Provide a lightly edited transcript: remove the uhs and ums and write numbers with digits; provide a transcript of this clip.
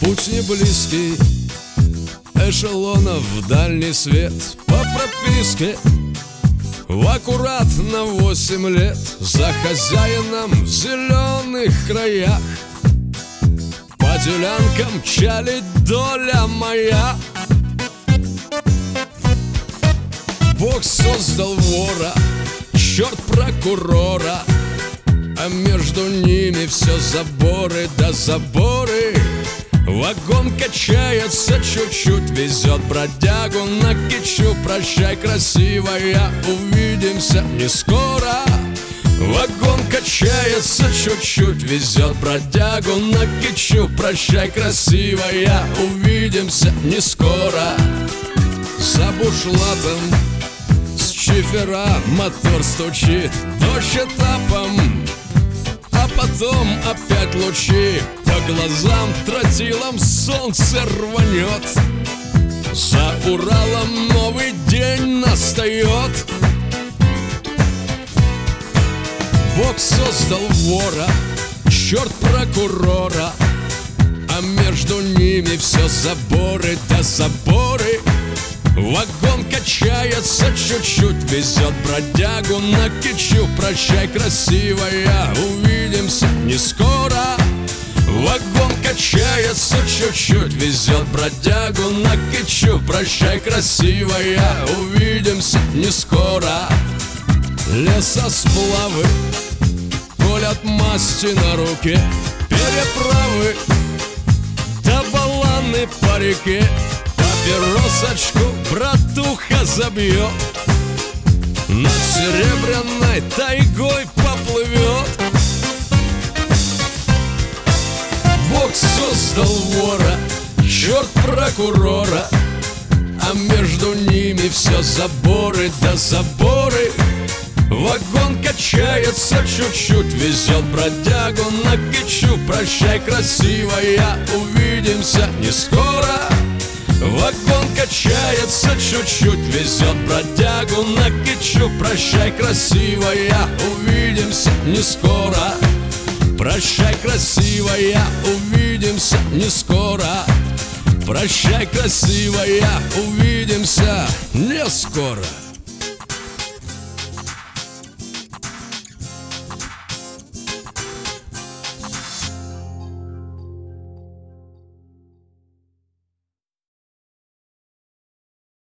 Путь не близкий, эшелонов в дальний свет. По прописке в аккурат на 8 лет. За хозяином в зеленых краях по делянкам чалит доля моя. Бог создал вора, черт прокурора, а между ними все заборы да заборы. Вагон качается чуть-чуть, везет бродягу на кичу. Прощай, красивая, увидимся не скоро. Вагон качается чуть-чуть, везет бродягу на кичу. Прощай, красивая, увидимся не скоро. За бушлатом с чифера мотор стучит, дождь этапом, а потом опять лучи. По глазам тротилом солнце рванет. За Уралом новый день настает. Бог создал вора, черт прокурора, а между ними все заборы да заборы. Вагон качается чуть-чуть, везет бродягу на кичу. Прощай, красивая, увидимся не скоро. Вагон качается чуть-чуть, везет бродягу на кичу. Прощай, красивая, увидимся не скоро. Лесосплавы колят масти на руке, переправы да баланы по реке. Папиросочку братуха забьет, над серебряной тайгой поплывет. Бог создал вора, черт прокурора, а между ними все заборы да заборы. Вагон качается чуть-чуть, везет бродягу на кичу. Прощай, красивая, увидимся не скоро. Вагон качается чуть-чуть, везет бродягу на кичу. Прощай, красивая, увидимся не скоро. Прощай, красивая, увидимся не скоро. Прощай, красивая, увидимся не скоро.